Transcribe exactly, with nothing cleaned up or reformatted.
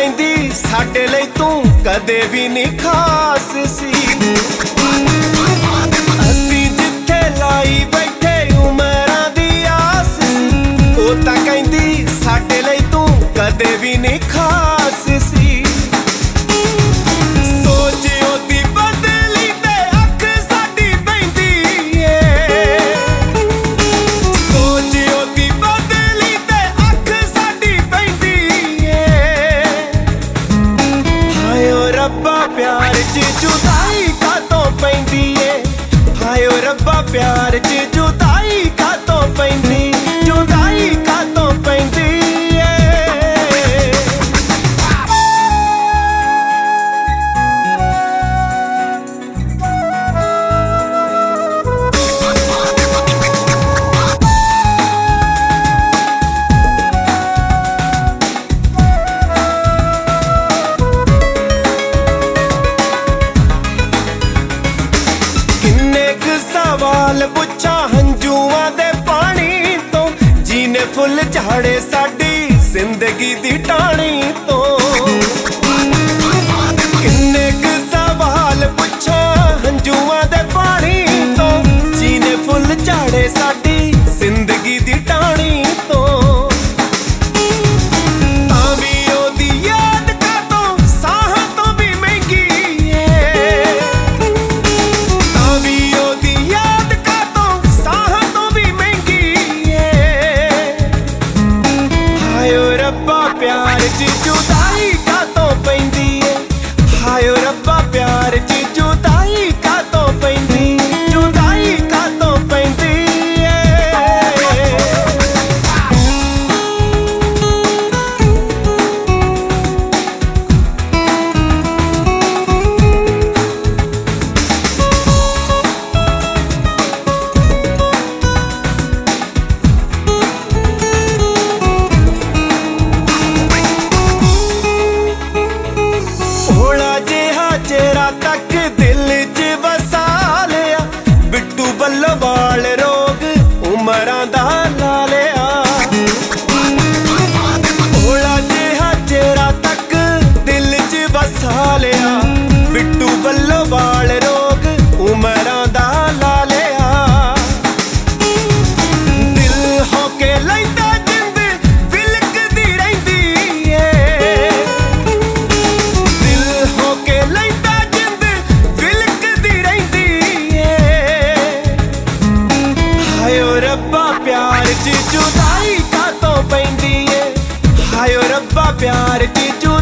कहंदी साडे लई तू कदे भी नहीं खास सी। असी जिथे लाई बैठे उमरां दी आस सी, ओ तां कहंदी साडे लई तू कदे भी नहीं खास सी। प्यार च जुदाई कातों पैंदी है, हाय ओ रब्बा प्यार च जुदाई कातों पैंदी, जुदाई कातों पैंदी है। सवाल पुछा हंजुआं दे पानी तो, जीने फुल झाड़े साडी जिंदगी दी टाणी तो। किन्ने क सवाल पुछा हंजुआं दे पानी तो, जीने फुल झाड़े साडी जिंदगी दी टाणी तो। प्यार च जुदाई कातों पैंदी है, हाय ओ रब्बा प्यार च जुदाई कातों पैंदी, जुदाई कातों पैंदी तक दिल च वसा लिया, बिट्टू बल्लोवाल रोग उमरां दा ला लिया। भोला जिहा चेहरा तक दिल च वसा लिया, बिट्टू बल्लोवाल रोग उमरां दा ला लिया। दिल होके लैंदा जिंद विलकदी रहिंदी है, दिल होके लैंदा रब्बा प्यार च जुदाई कातों पैंदी है, हाय ओ रब्बा प्यार च